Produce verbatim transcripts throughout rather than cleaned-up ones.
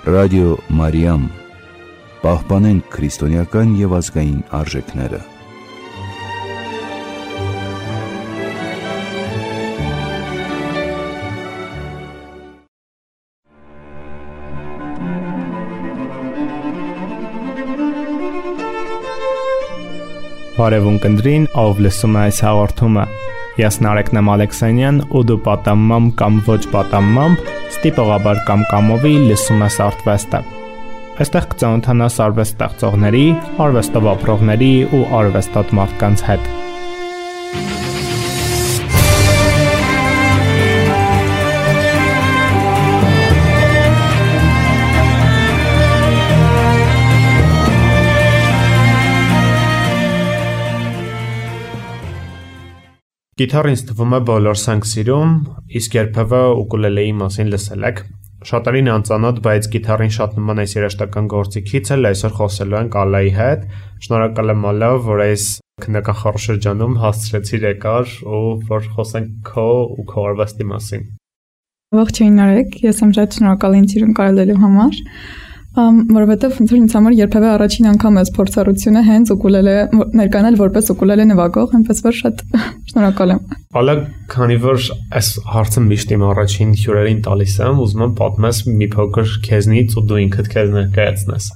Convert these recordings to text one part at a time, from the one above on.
Ռադիո Մարիամ, պահպանենք քրիստոնեական և ազգային արժեքները։ Բարևուն կնդրին, ով լսում է այս հաղորդումը։ Ես Նարեկնեմ Ալեքսանյան ու դու պատամմամբ կամ ոչ պատամմամբ, ստիպողաբար կամ կամովի լսում ես Արթվեստը։ Այստեղ կծանոթանաս արվեստ ստեղծողների, արվեստով ապրողների ու արվեստոտ մարդկանց հետ։ Գիտարը ինձ թվում է բոլորս ենք սիրում, իսկ երբևէ ուկուլելեի մասին լսել եք։ Շատերին անծանոթ, բայց գիտարին շատ նման այս երաժշտական գործիքից էլ այսօր խոսելու ենք Ալայի հետ։ Շնորհակալ եմ Ալա, որ այս քննական խառնաշրջանում հասցրեցիր եկար ու որ խոսենք քո ու քո արվեստի մասին։ Ողջույն Նարեկ, ես եմ շատ շնորհակալ ինձ իրեն կարելելու համար։ Որովհետև ինձ համար երբևէ առաջին անգամ էս փորձառությունը հենց ուկուլելե ներկանալ որպես ուկուլելե նվագող, այնպես որ շատ շնորհակալ եմ։ Ալա, քանի որ այս հարցը միշտ իմ առաջին հյուրերին տալիս եմ, ուզում եմ պատմես մի փոքր քեզնից ու դու ինքդ քեզ ներկայացնես։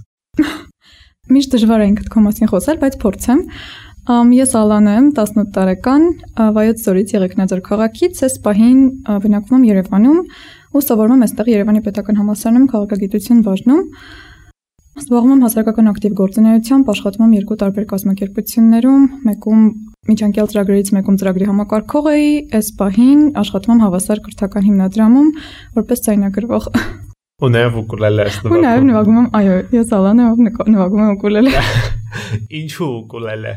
Միշտ դժվար է ինքդ քո մասին խոսել, բայց փորձեմ։ Ես Ալան եմ, տասնութ տարեկան, Վայոց Ձորից Եղեգնաձոր քաղաքից, այս պահին բնակվում եմ Երևանում ու սովորում եմ այստեղ Երևանի պետական համալսարանում քաղաքագիտություն բաժնում։ Զբաղվում եմ հասարակական ակտիվ գործունեությամբ, աշխատում եմ երկու տարբեր կազմակերպություններում, մեկում միջանկյալ ծրագրերից մեկում ծրագրի համակարգող էի, այս պահին աշխատում եմ Հավասար կրթական հիմնադրամում որպես ձայնագրվող։ Ու նաև ուկուլելե ես նվագում։ Ու նաև նվագում եմ, այո, ես Ալան եմ, նվագում եմ ուկուլելե։ Ինչու ուկուլելե։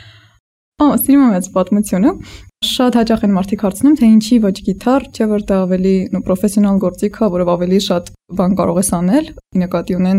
Ո, սիրում եմ այս պատմությունը։ Շատ հաճախ են մարդիկ հարցնում, թե ինչի ոչ գիտար, չէ՞ որ դա ավելի պրոֆեսիոնալ գործիք է, որով ավելի շատ բան կարող ես անել, նկատի ունեն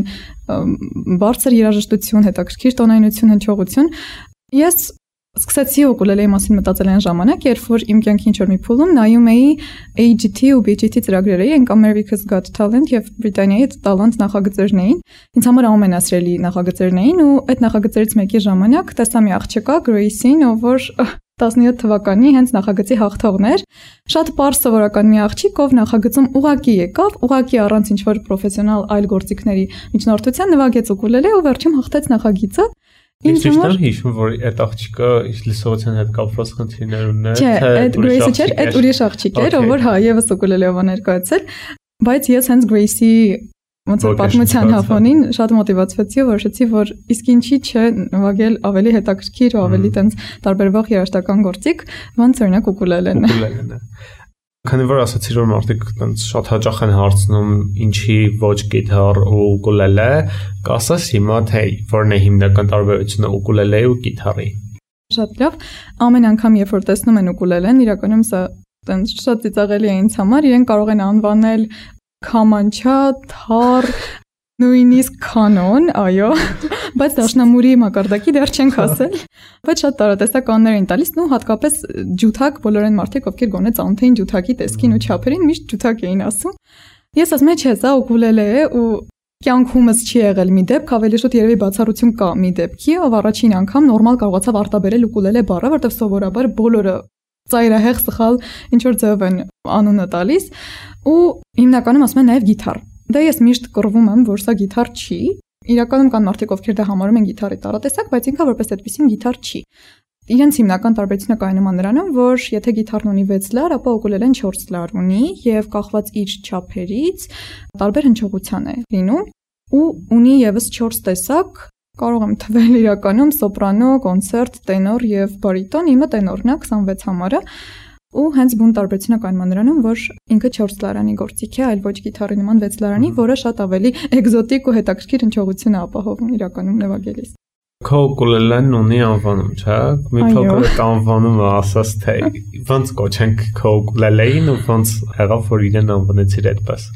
բարձր երաժշտություն, հետաքրքիր տոնայնություն, հնչողություն։ Ես սկսեցի ուկուլելեի մասին մտածել այն ժամանակ, երբ որ իմ կյանքի ինչ-որ մի փուլում նայում էի A G T ու B G T ծրագրերը, այն America's Got Talent եւ Բրիտանիայի Talent նախագծերն էին։ Ինձ համար ամենասիրելի նախագծերն էին ու այդ նախագծերից մեկի ժամանակ տեսա մի աղջկա Grace-ին, ով որ տասնյոթ թվականի հենց նախագծի հաղթողն էր։ Շատ պարզ սովորական մի աղջիկ, ով նախագծում ուղակի եկավ, ուղակի առանց ինչ-որ պրոֆեսիոնալ այլ գործիքների միջնորդության նվագեց ուկուլելե ու վերջում հաղթեց նախագիծը։ Ինձ համար հիշում որ այդ աղջիկը լսողության հետ կապված խնդիրներ ուներ, թե այդ Grace-ը չէր, այդ ուրիշ աղջիկ էր, ով որ հա եւս ուկուլելեով ներկայացել, բայց ես հենց Grace-ի ոնց որ պատմության հաղթոնին շատ մոտիվացվեցի ու որոշեցի, որ իսկ ինչի՞ չէ նվագել ավելի հետաքրքիր ու ավելի տենց տարբերվող երաժշտական գործիք, ոնց օրինակ ուկուլելեն։ Ուկուլելեն։ Քանի որ ասացիր որ մարդիկ տենց շատ հաճախ են հարցնում ինչի ոչ գիտար ու ուկուլելե, կասես հիմա թե որն է հիմնական տարբերությունը ուկուլելեի ու գիտարի։ Շատ լավ, ամեն անգամ երբ որ տեսնում են ուկուլելեն, իրականում սա տենց շատ ծիծաղելի է ինձ համար, իրեն կարող են անվանել քամանչա, թար, նույնիսկ կանոն, այո, բայց դաշնամուրի մակարդակի դեռ չենք հասել, բայց շատ տարատեսակ աններ են տալիս, ու հատկապես ջութակ, բոլոր այն մարդիկ, ովքեր գոնե ծանոթ էին ջութակի տեսքին ու չափերին, միշտ ջութակ էին ասում։ Ես ասում եմ, չէ, սա ուկուլելե է ու կյանքումս չի եղել մի դեպք, ավելի շուտ երևի բացառություն կա մի դեպքի, ով առաջին անգամ նորմալ կարողացավ արտաբերել ուկուլելե բառը, որտեղ սովորաբար բոլորը ծայրահեղ սխալ ինչ որ ձև են անունը տալիս ու հիմնականում ասում են նաև գիտար։ Դա ես միշտ կռվում եմ, որ սա գիտար չի։ Իրականում կան մարդիկ, ովքեր դա համարում են գիտարի տարատեսակ, բայց ինքը որպես այդպեսին գիտար չի։ Իրենց հիմնական տարբերությունը կայանում է նրանում, որ եթե գիտարն ունի վեց լար, ապա ուկուլելեն չորս լար ունի եւ կախված իր չափերից տարբեր հնչողության է լինում ու ունի եւս չորս տեսակ, կարող եմ թվել իրականում սոպրանո, կոնցերտ, տենոր եւ բարիտոն, իմը տենորն է քսանվեց համարը ու հենց բուն տարբերությունը կայանում է նրանում, որ ինքը չորս լարանի գործիք է, այլ ոչ գիտարի նման վեց լարանի, որը շատ ավելի էկզոտիկ ու հետաքրքիր հնչողություն է ապահովում իրականում նվագելիս։ Քո ուկուլելեն ունի անվանում, չէ՞։ Մի փոքր այդ անվանումը ասած թե ոնց կոչենք քո ուկուլելեին ու ոնց եղավ որ իրեն անվանեցիր այդպես։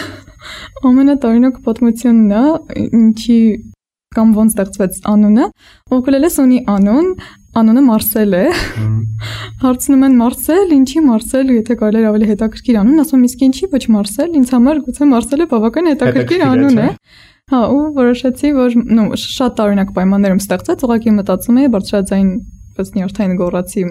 Ամենատարօրինակ պատմությունն է, ինչի կամ ոնց ստեղծվեց անունը։ Ուկուլելես ունի անուն, Անունը Մարսել է։ Հարցնում են Մարսել, ինչի Մարսել, եթե կարելի է ավելի հետաքրքիր անուն, ասում եմ իսկ ինչի ոչ Մարսել, ինձ համար գուցե Մարսելը բավական հետաքրքիր անուն է։ Հա, ու որոշեցի, որ նո շատ տարօրինակ պայմաններում ստեղծած, ուղղակի մտածում էի բարձրաձայն պես նյարդային գոռացի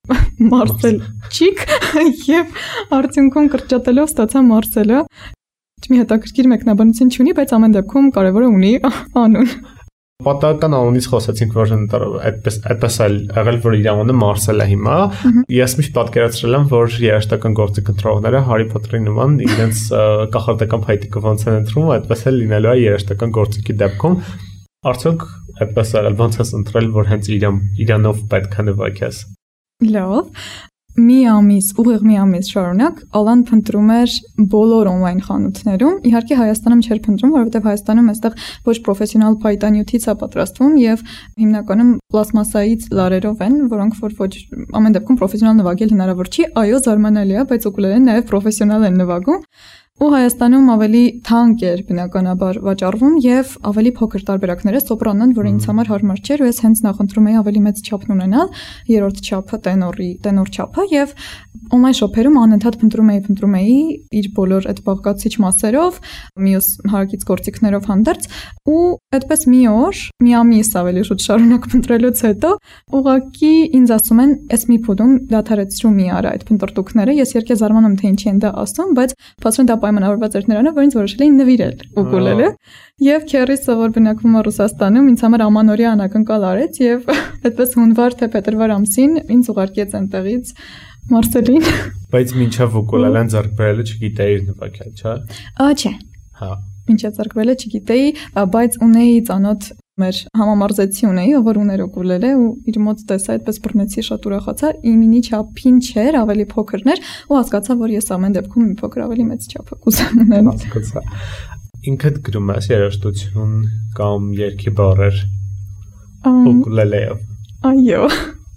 Մարսել չիկ եւ արդյունքում կրճատելով ստացա Մարսելը։ Մի հետաքրքիր մեկնաբանություն չունի, բայց ամեն դեպքում կարևորը ունի անուն։ Պատահական անունից խոսեցինք, որ այդպես այդպես էլ եղել, որ իր անունը Մարսել է հիմա։ Ես միշտ պատկերացրել եմ, որ երաժշտական գործի կնտրողները Հարի Փոթերի նման իրենց կախարդական փայտիկը ոնց են ընտրում, այդպես էլ լինելու է երաժշտական գործիքի դեպքում։ Արդյոք այդպես եղել, ոնց ես ընտրել, որ հենց իրան իրանով պետք է նվագես։ Լավ։ Մի ամիս, ուղիղ մի ամիս շարունակ Ալան փնտրում էր բոլոր on-line խանութներում։ Իհարկե Հայաստանում չէր փնտրում, որովհետև Հայաստանում այստեղ ոչ պրոֆեսիոնալ փայտանյութից է պատրաստվում եւ հիմնականում պլաստմասայից լարերով են, որոնք որ ոչ ամեն դեպքում պրոֆեսիոնալ նվագել հնարավոր չի։ Այո, զարմանալի է, բայց ուկուլելեն նաեւ պրոֆեսիոնալ են նվագում։ Ու Հայաստանում ավելի թանկ էր բնականաբար վաճառվում եւ ավելի փոքր տարբերակները սոպրանն, որը ինձ համար հարմար չէր, ու ես հենց նախընտրում էի ավելի մեծ չափն ունենալ, երրորդ չափը, տենորի, տենոր չափը եւ on-line շոփերում անընդհատ փնտրում էի, փնտրում էի իր բոլոր այդ բաղկացիչ մասերով, մյուս հարակից գործիքներով հանդերձ, ու այդպես մի օր, մի ամիս ավելի շուտ շարունակ փնտրելուց հետո ուղղակի ինձ ասում են, «Էս մի փուլում դադարեցրու մի արա այդ փնտրտուքները», ես երկե զարմանում թե ինչի են դա ասում, բայց փաստորեն դա պայմանավորված էր նրանով, որ ինձ որոշել էին նվիրել ուկուլելը, եւ քերիսը, որ բնակվում է Ռուսաստանում, ինձ համար ամանորյա անակնկալ արեց եւ այդպես հունվար թե փետրվար ամսին ինձ ուղարկեց այնտեղից Մարսելին։ Բայց մինչև ուկուլելեն ձեռք բերելը չգիտեիր նվագել, չէ՞։ Ա չէ։ Հա։ Մինչև ձեռք բերելը չգիտեի, բայց ունեի ծանոթ մեր համամարզեցի ունեի, ով որ ուներ ուկուլելե ու իր մոտ տեսա, այդպես բռնեցի, շատ ուրախացա, իմինի չափին չէր, ավելի փոքրն էր ու հասկացա, որ ես ամեն դեպքում մի փոքր ավելի մեծ չափ կուզեմ ունել։ Հասկացա։ Ինքդ գրում ես երաժշտություն կամ երգի բառեր ուկուլելեով։ Այո։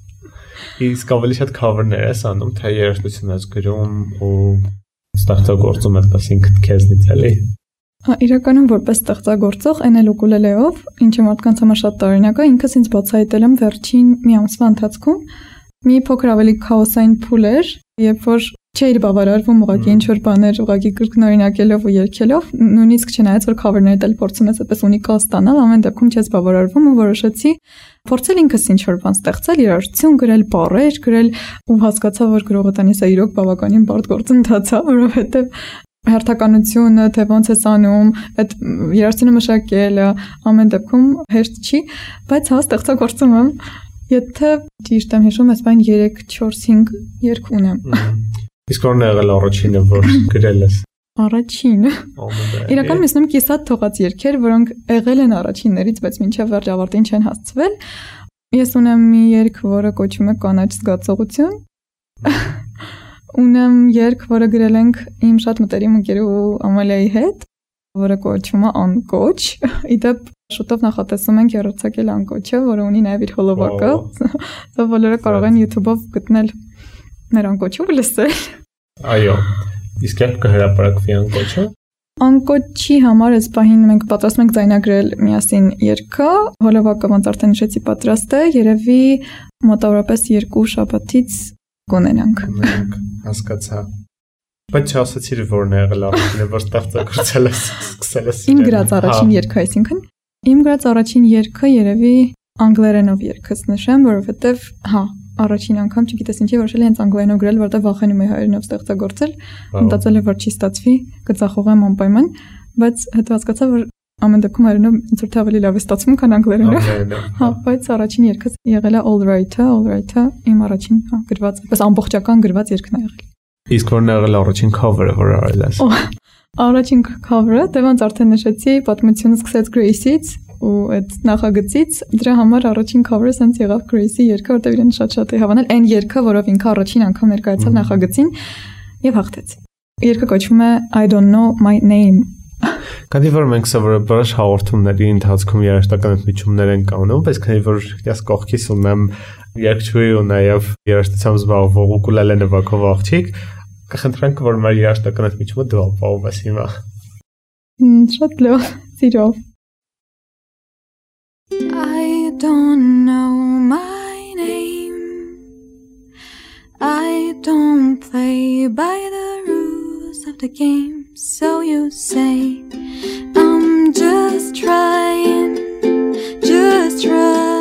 Իսկ ավելի շատ cover-ներ ես անում, թե երաժշտություն ես գրում ու ստեղծագործում այդպես ինքդ քեզնից էլի։ Իրականում որպես ստեղծագործող այն էլ ուկուլելեով, ինչը մարդկանց համար շատ տարօրինակ է, ինքս ինձ բացահայտել եմ վերջին մի ամսվա ընթացքում։ Մի փոքր ավելի քաոսային փուլ էր, երբ որ չէր բավարարվում ուղղակի ինչ որ բաներ ուղղակի կրկնօրինակելով ու երգելով, նույնիսկ չնայած որ cover-ները դել փորձում ես այդպես ունիկալ ստանալ, ամեն դեպքում չես բավարարվում ու որոշեցի փորձել ինքս ինչ որ բան ստեղծել, երաժշտություն գրել, բառեր գրել ու հասկացա, որ գրողը տանից է իրոք բավականին բարդ գործընթաց է, որովհետև հերթականությունը, թե ոնց ես անում, այդ երաժշտությունը մշակելը ամեն դեպքում հեշտ չի, բայց հա ստեղծագործում եմ, եթե ճիշտ եմ հիշում, ես բան երեք չորս հինգ երգ ունեմ։ Իսկ ո՞րն է եղել առաջինը, որ գրել ես։ Առաջինը։ Իրականում ես նույն կիսատ թողած երգեր, որոնք եղել են առաջիններից, բայց մինչև վերջ ավարտին չեն հասցվել։ Ես ունեմ մի երգ, որը կոչվում է Կանաչ զգացողություն։ Ունեմ երգ, որը գրել ենք իմ շատ մտերիմ ընկերու Ամալիայի հետ, որը կոչվում է Անկոչ։ Իդեպ շուտով նախատեսում ենք երրորդակել Անկոչը, որը ունի նաև իր հոլովակը։ Դա բոլորը կարող են YouTube-ով գտնել մեր Անկոչը ու լսել։ Այո։ Իսկ երբ կհրապարակվի Անկոչը։ Անկոչի համար այս պահին մենք պատրաստում ենք ձայնագրել միասին երգը, հոլովակը ոնց արդեն նշեցի պատրաստ է, երևի մոտավորապես երկու շաբաթից կունենանք։ Հասկացա։ Բայց չասացիր որն է եղել առաջինը, որ ստեղծագործել ես, սկսել ես։ Իմ գրած առաջին երգը, այսինքն իմ գրած առաջին երգը երևի անգլերենով երգս նշեմ, որովհետև հա, առաջին անգամ չգիտես ինչի որոշել եմ հենց անգլերենով գրել, որովհետև վախենում էի հայերենով ստեղծագործել, մտածել եմ որ չի ստացվի, կծախողեմ անպայման, բայց հետո հասկացա որ ամեն դեպքում հայերենով ինձ որ ավելի լավ է ստացվում, քան անգլերենով։ Հա, բայց առաջին երգս եղել է All Right-ը, All Right-ը իմ առաջին, հա, գրված, այսպես ամբողջական գրված երգն է եղել։ Իսկ որն է եղել առաջին cover-ը, որ արել ես։ Առաջին cover-ը, դե ոնց արդեն նշեցի, պատմությունը սկսեց Grace-ից ու այդ նախագծից, դրա համար առաջին cover-ը սենց եղավ Grace-ի երգը, որտեղ իրեն շատ-շատ է հավանել, այն երգը, որով ինքը առաջին անգամ ներկայացավ նախագծին եւ հաղթեց։ Երգը կոչվում է I Don't Know My Name։ Քանի որ մենք սովորաբար հաղորդումների ընթացքում երաժշտական ընդմիջումներ ենք անում, բայց քանի որ ես կողքից ունեմ երգչուհի ու նաև երաժշտությամբ զբաղվող ուկուլելե նվագող աղջիկ, կխնդրենք, որ մեր երաժշտական ընդմիջումը դու ապահովես հիմա։ Շատ լավ, սիրով։ I don't know my name I don't play by the rules of the game, so you say. I'm just trying, just trying.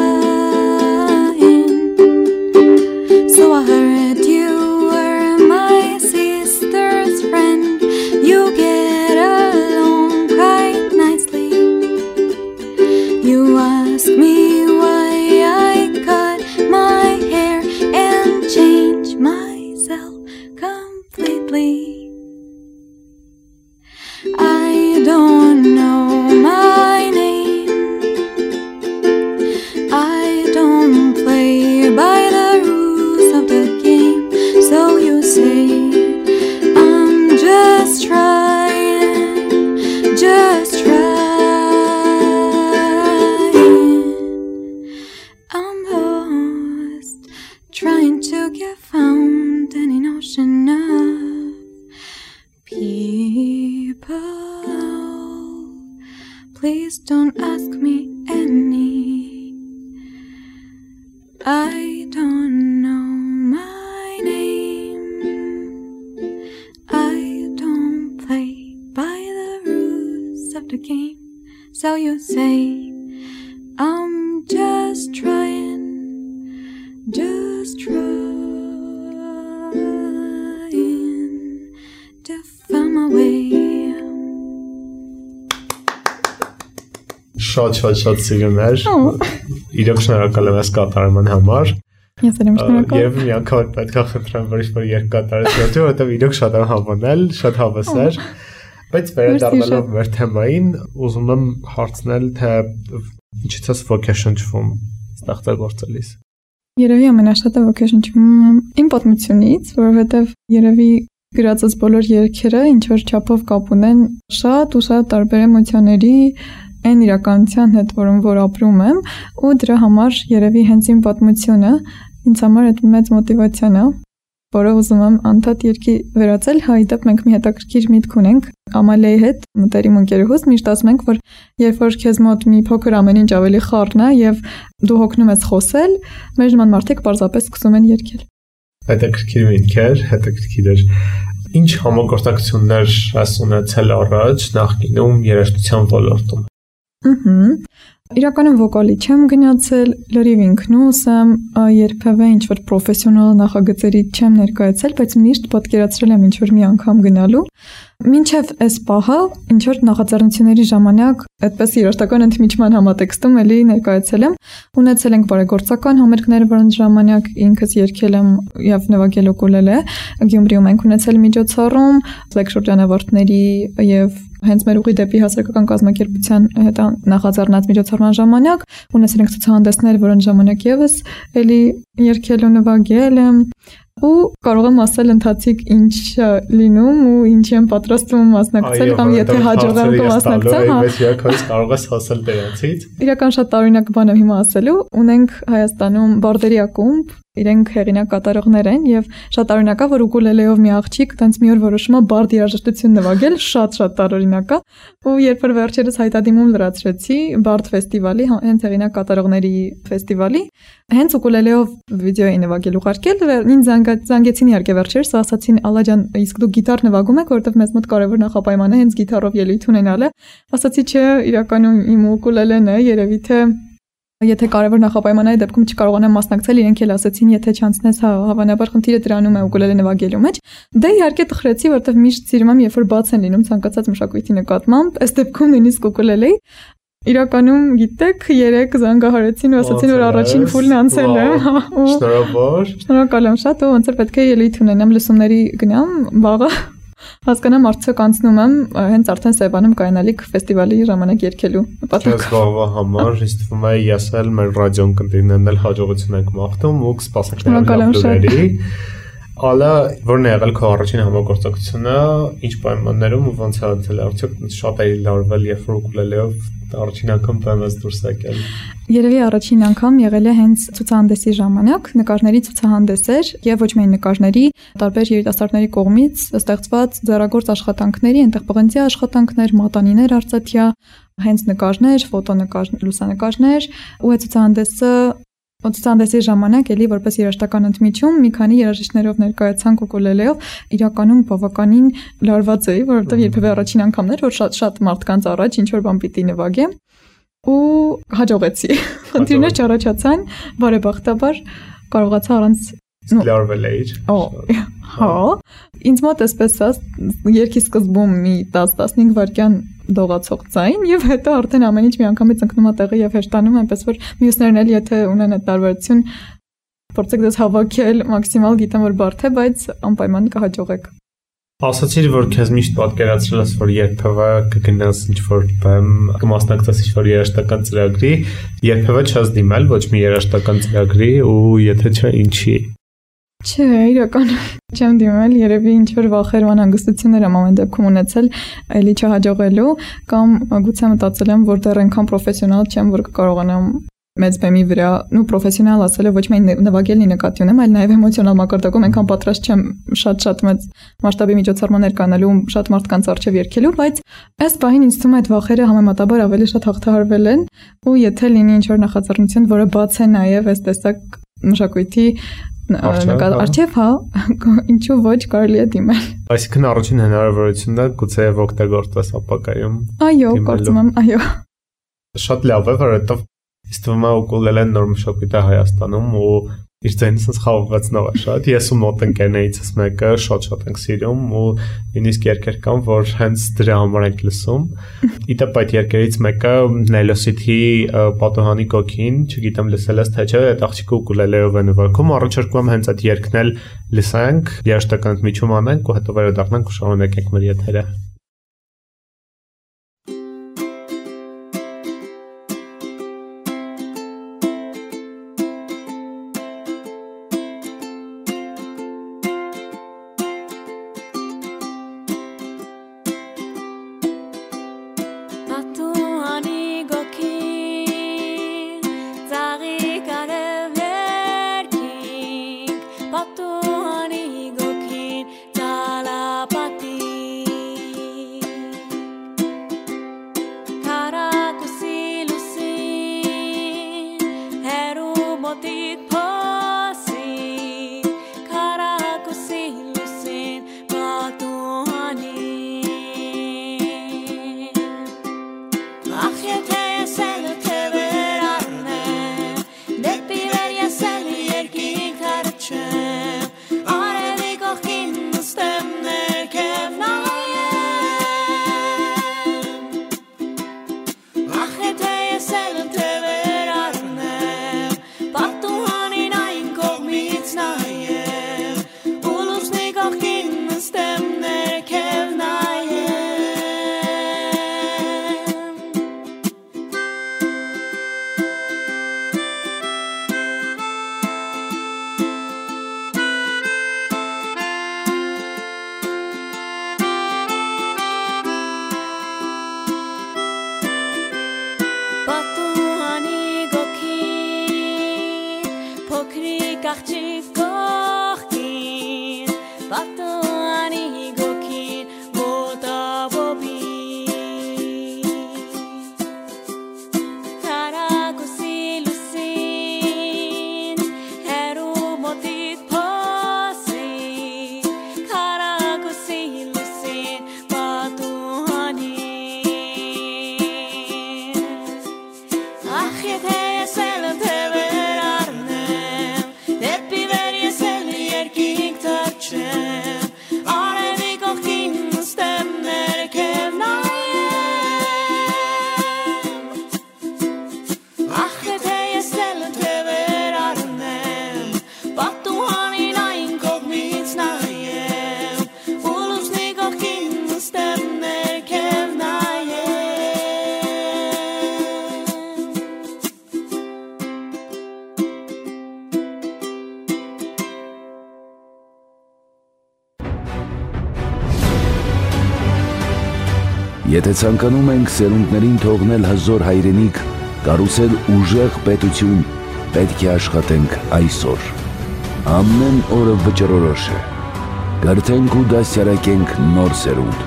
So I heard you were my sister's friend. You get along quite nicely. You ask me why I cut my hair and change myself completely. I don't know my name. I don't play by the rules of the game, so you say. I'm just trying, just trying. I'm lost, trying to get found in an ocean of people. Please don't ask me any. I don't know my name. I don't play by the rules of the game, so you say. I'm just trying, just trying to find my way. Շատ շատ շատ սիրուներ։ Իրոք շնորհակալ եմ այս կատարման համար։ Ես եմ շնորհակալ։ Եվ մի անգամ պետք է խնդրեմ, որ ինչ-որ երկ կատարես յոթը, որովհետև իրոք շատ եմ հավանել, շատ հավես էր։ Բայց վերադառնալով մեր թեմային, ուզում եմ հարցնել, թե ինչից է ոգեշնչվում ստեղծագործելիս։ Երևի ամենաշատը ոգեշնչվում եմ իմ պատմությունից, որովհետև երևի գրածած բոլոր երգերը ինչ որ չափով կապ ունեն շատ ու շատ տարբեր էմոցիաների այն իրականության հետ, որում որ ապրում եմ, ու դրա համար երևի հենց իմ պատմությունը ինձ համար այդ մեծ մոտիվացիան է, որը ուզում եմ անդադ երկի վերածել, հա իդեպ մենք մի հետաքրքիր միտք ունենք Ամալիայի հետ, մտերիմ ընկերուհուս, միշտ ասում ենք, որ երբ որ քեզ մոտ մի փոքր ամեն ինչ ավելի խառն է եւ դու հոգնում ես խոսել, մեր նման մարդիկ պարզապես սկսում են երգել։ Հետաքրքիր միտք էր, հետաքրքիր էր։ Ինչ համագործակցություններ ես ունեցել առաջ նախկինում երաժշտության ոլորտում։ Ահա։ Իրականում վոկալի չեմ գնացել, լրիվ ինքնուս եմ, երբևէ ինչ-որ պրոֆեսիոնալ նախագծերի չեմ ներկայացել, բայց միշտ պատկերացրել եմ ինչ-որ մի անգամ գնալու։ Մինչև այս պահը, ինչ-որ նախաձեռնությունների ժամանակ, այդպես երաժշտական ընդմիջման համատեքստում էլի ներկայացել եմ, ունեցել ենք բարեգործական համերգներ, որոնց ժամանակ ինքս երգել եմ եւ նվագել ուկուլելե, Գյումրիում ենք ունեցել միջոցառում, Black շրջանավարտների եւ հենց մեր ուղի դեպի հասարակական կազմակերպության հետ նախաձեռնած միջոցառման ժամանակ ունեցել ենք ցուցահանդեսներ, որոնց ժամանակ եւս էլի երգել ու նվագել եմ ու կարող եմ ասել ընթացիկ ինչ լինում ու ինչ եմ պատրաստվում մասնակցել կամ եթե հաջողեմ կմասնակցեմ, հա, բայց երբ կարող ես հասել դրանցից։ Իրական շատ տարօրինակ բան եմ հիմա ասելու, ունենք Հայաստանում բարդերի ակումբ, իրենք հեղինակ կատարողներ են եւ շատ տարօրինակ է, որ ուկուլելեով մի աղջիկ տենց մի օր որոշում է բարդ երաժշտություն նվագել, շատ-շատ տարօրինակ է, ու երբ որ վերջերս հայտադիմում լրացրեցի բարդ ֆեստիվալի, հենց հեղինակ կատարողների ֆեստիվալի, հենց ուկուլելեով վիդեո էի նվագել ուղարկել, ինձ զանգեցին իհարկե վերջերս, ասացին Ալա ջան, իսկ դու գիտար նվագում եք, որովհետեւ մեզ մոտ կարևոր նախապայման է հենց գիտարով ելույթ ունենալը։ Ասացի, չէ, իրականում իմ ուկուլելեն է, երևի թե եթե կարևոր նախապայման է դեպքում չկարողանամ մասնակցել, իրենք էլ ասացին, եթե չանցնես, հա, հավանաբար խնդիրը դրանում է ուկուլելե նվագելու մեջ։ Դե իհարկե տխրեցի, որովհետև միշտ սիրում եմ, երբ որ բաց են լինում ցանկացած մշակույթի նկատմամբ, ըստ դեպքում նույնիսկ ուկուլելեի։ Իրականում գիտեք, երեք զանգահարեցին ու ասացին, որ առաջին ֆուլն անցել եմ, հա, ու շնորհավոր։ Շնորհակալ եմ շատ, ու ոնց որ պետք է ելույթ ունենամ, լսումների գնամ, վաղը հասկանամ արդյոք անցնում եմ հենց արդեն Սևանում կայանալիք ֆեստիվալի ժամանակ երգելու նպատակով։ Ես վաղվա համար ինձ թվում է եսել մեր ռադիոն կընտրինն էլ հաջողություն ենք մաղթում ու կսպասենք նրանց լուրերի։ Ալա, որն է եղել քո առաջին համագործակցությունը, ինչ պայմաններում ու ոնց է անցել, արդյոք շատ է լարվել, երբ որ ուկուլելեով առաջին անգամ բեմից դուրս եկել։ Երևի առաջին անգամ եղել է հենց ցուցահանդեսի ժամանակ, նկարների ցուցահանդես էր եւ ոչ միայն նկարների, տարբեր երիտասարդների կողմից ստեղծված ձեռագործ աշխատանքների, այնտեղ պղնձի աշխատանքներ, մատանիներ արծաթյա, հենց նկարներ, ֆոտոնկարներ, լուսանկարներ, ու այդ ցուցահանդեսը Ցուցահանդեսի ժամանակ էլի որպես երաժշտական ընդմիջում մի քանի երաժիշտներով ներկայացանք ուկուլելեով, իրականում բավականին լարված էի, որովհետև երբևէ առաջին անգամն էր, որ շատ շատ մարդկանց առաջ ինչ որ բան պիտի նվագեմ ու հաջողեցի։ Խնդիրներ չառաջացան, բարեբախտաբար կարողացա առանց լարվել էի։ Հա, ինձ մոտ էսպես է, երգի սկզբում մի տասը տասնհինգ վայրկյան դողացող ձայն եւ հետո արդեն ամեն ինչ մի անգամից ընկնում է տեղը եւ հեշտանում, այնպես որ մյուսներն էլ եթե ունեն այդ տարբերություն, փորձեք դες հավաքել մաքսիմալ, գիտեմ որ բարդ է, բայց անպայման կհաջողեք։ Ասացիր, որ քեզ միշտ պատկերացրել ես, որ երբևէ կգնաս ինչ-որ բեմ, կմասնակցես ինչ-որ երաժշտական ծրագրի, երբևէ չես դիմել ոչ մի երաժշտական ծրագրի ու եթե չէ, ինչի։ Չէ, իրականում չեմ դիմել, երևի ինչ-որ վախեր ու անհանգստություններ եմ ամեն դեպքում ունեցել, այլի չհաջողելու, կամ գուցե մտածել եմ, որ դեռ այնքան պրոֆեսիոնալ չեմ, որ կկարողանամ մեծ բեմի վրա, նու պրոֆեսիոնալ ասել է ոչ միայն նվագելնի նկատի ունեմ, այլ նաև էմոցիոնալ մակարդակում այնքան պատրաստ չեմ շատ-շատ մեծ մասշտաբի միջոցառմաններ կանելու, շատ մարդկանց առջև երգելու, բայց այս պահին ինձ թվում է այդ վախերը համեմատաբար ավելի շատ հաղթահարվել են, ու եթե լինի ինչ-որ նախաձեռնություն, որը բաց է նաև այս տեսակ մշակույթի Արչև, հա, ինչու ոչ կարելի է դիմել։ Այսինքն առաջին հնարավորությունն է գուցե օգտագործես ապագայում։ Այո, կարծում եմ, այո։ Շատ լավ է, որովհետև ինձ թվում է ուկուլելեն նոր մշակույթ է Հայաստանում ու իր ձայնը sense խաղաղացնող է շատ։ Ես ու մոտ ընկերներիցս մեկը շատ-շատ ենք սիրում ու նույնիսկ երգեր կան, որ հենց դրա համար ենք լսում։ Իդեպ այդ երգերից մեկը Նելոսիթի Պատուհանի գոգին, չգիտեմ լսել ես թե չէ, այդ աղջիկը ուկուլելեով է նվագում, առաջարկում եմ հենց այդ երգն էլ լսենք, երաժշտական ընդմիջում անենք ու հետո վերադառնանք ու շարունակենք մեր եթերը։ Եթե ցանկանում ենք սերունդներին թողնել հզոր հայրենիք, կառուցել ուժեղ պետություն, պետք է աշխատենք այսօր։ Ամեն օրը վճռորոշ է։ Կրթենք ու դասյարակենք նոր սերունդ։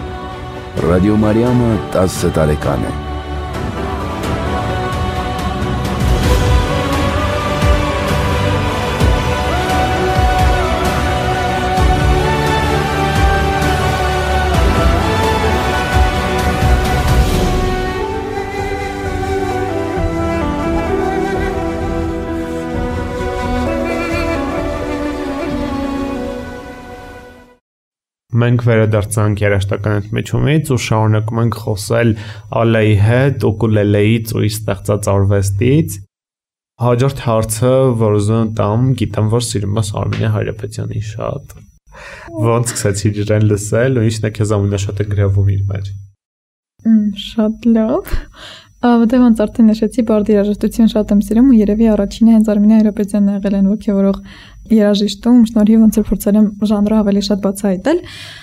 Ռադիո Մարիամը տասը տարեկան է։ Մենք վերադարձանք երաժշտական ընդմիջումից ու շարունակում ենք խոսել Ալայի հետ, ուկուլելեից ու իր ստեղծած արվեստից։ Հաջորդ հարցը, որ ուզում տամ, գիտեմ, որ սիրում ես Արմինե Հայրապետյանի շատ։ Ոնց սկսեցիր իրեն լսել ու ինչն է քեզ ամենաշատը գրավում իր մեջ։ Շատ լավ։ Որտեղ ոնց արդեն նշեցի, բարդ երաժշտություն շատ եմ սիրում ու երևի առաջինը հենց Արմինե Հայրապետյանն է եղել այն ոգևորող երաժիշտում, շնորհիվ ոնց որ փորձել եմ ժանրը ավելի շատ բացահայտել։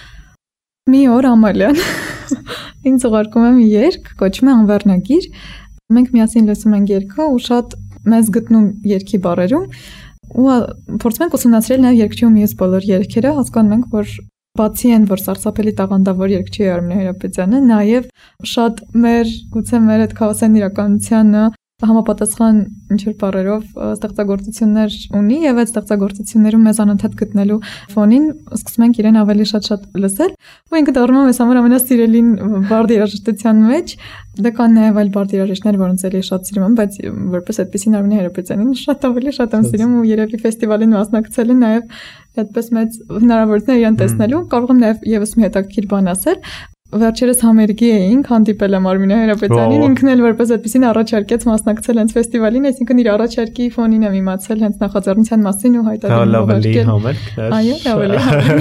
Մի օր Ամալյան ինձ ուղարկում է մի երգ, կոչվում է Անվեռնագիր։ Մենք միասին լսում ենք երգը ու շատ մեզ գտնում երգի բառերում ու փորձում ենք ուսումնասիրել նաև երգչի ու մյուս բոլոր երգերը, հասկանում ենք, որ բացի այն, որ սարսափելի տաղանդավոր երգչի է Արմինե Հայրապետյանը, նաև շատ մեր, գուցե մեր այդ քաոսային իրականությանը համապատասխան ինչ-որ բառերով ստեղծագործություններ ունի եւ այդ ստեղծագործություններում մեզ անընդհատ գտնելու ֆոնին սկսում ենք իրեն ավելի շատ-շատ լսել ու ինքը դառնում է մեզ համար ամենասիրելին բարդ երաժշտության մեջ։ Դե կան նաև այլ բարդ երաժիշտներ, որոնց էլի շատ սիրում եմ, բայց որպես այդպեսին Արմինե Հայրապետյանին շատ ավելի շատ եմ սիրում ու երևի ֆեստիվալին մասնակցել են նաև այդպես մեծ հնարավորություններ իրեն տեսնելու։ Կարող եմ նաև եւս մի հետաքրքիր բան ասել։ Վերջերս համերգի էինք, հանդիպել եմ Արմինե Հայրապետյանին, ինքն էլ որպես այդպեսին առաջարկեց մասնակցել հենց ֆեստիվալին, այսինքն իր առաջարկի ֆոնին եմ իմացել հենց նախաձեռնության մասին ու հայտարարել եմ ուղարկել։ Այո, ավելի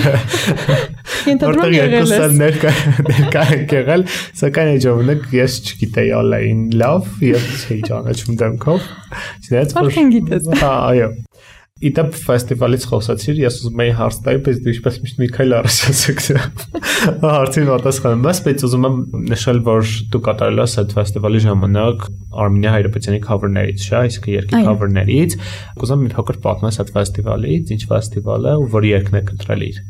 ինտերվյու եղել է։ Ներկա ներկա եղել, սակայն այդ ժամանակ ես չգիտեի Ալային լավ եւ չէի ճանաչում դեմքով։ Չնայած որ հա, այո։ Իդեպ ֆեստիվալից խոսացիր, ես ուզում եի հարց տալ, բայց դու ինչպես միշտ մի քայլ առաջ ասեք։ Հարցին պատասխանում ես, բայց ուզում եմ նշել, որ դու կատարել ես այդ ֆեստիվալի ժամանակ Արմինե Հայրապետյանի cover-ներից, չէ՞, այսինքն երկի cover-ներից։ Կուզեմ մի փոքր պատմես այդ ֆեստիվալից, ինչ ֆեստիվալ է ու որ երգն է ընտրել իր։